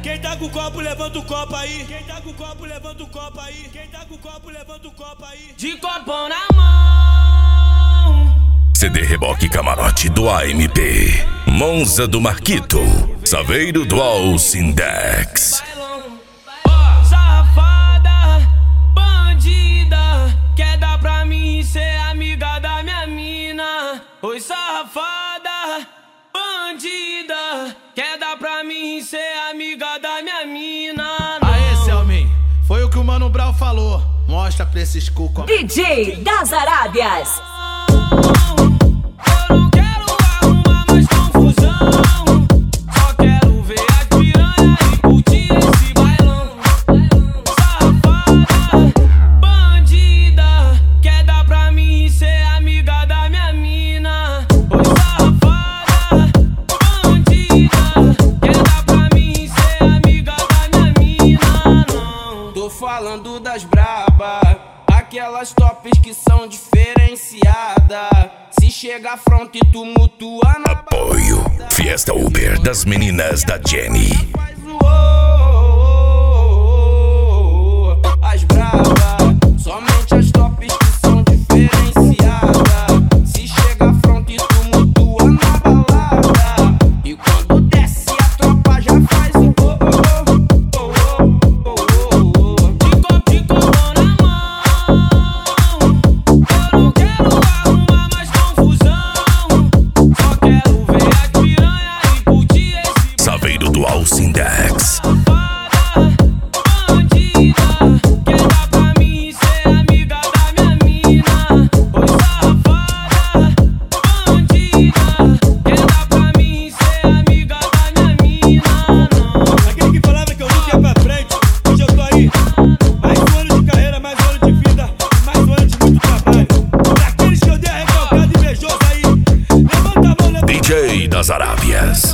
Quem tá com o copo, levanta o copo aí. Quem tá com o copo, levanta o copo aí. Quem tá com o copo, levanta o copo aí. De copão na mão. CD Reboque Camarote do AMP, Monza do Marquito, Saveiro do Alcindex. Safada, bandida, quer dar pra mim ser amiga da minha mina. Oi, safada, bandida, quer dar pra mim ser amiga da minha mina. Aê, Selmin, foi o que o Mano Brown falou. Mostra pra esses cucos. DJ das Arábias. Eu não quero arrumar mais confusão, só quero ver as piranhas e curtir esse bailão. Safada, bandida, quer dar pra mim ser amiga da minha mina. Oi, safada, bandida, quer dar pra mim ser amiga da minha mina. Não, tô falando das braba, aquelas tops que são diferenciadas. Se chega front e tumultua na Apoio Fiesta Uber das meninas da Jenny. faz o as brava, somente as tops que são diferenciadas. Se chega front e tumultua na balada. E quando desce a tropa já faz o de copão na mão. Eu não quero arrumar mais confusão, só quero ver as piranhas e curtir esse Saveiro do Alcindex. bandida, quer dar pra mim ser amiga da minha mina. Oi, safada, bandida, quer dar pra mim ser amiga da minha mina. Não. Aquele que falava que eu nunca ia pra frente, hoje eu tô aí. Mais um ano de carreira, mais um ano de vida, mais um ano de muito trabalho. Pra aqueles que eu dei a recalcada invejosa aí, levanta a mão, levanta a mão. DJ das Arábias.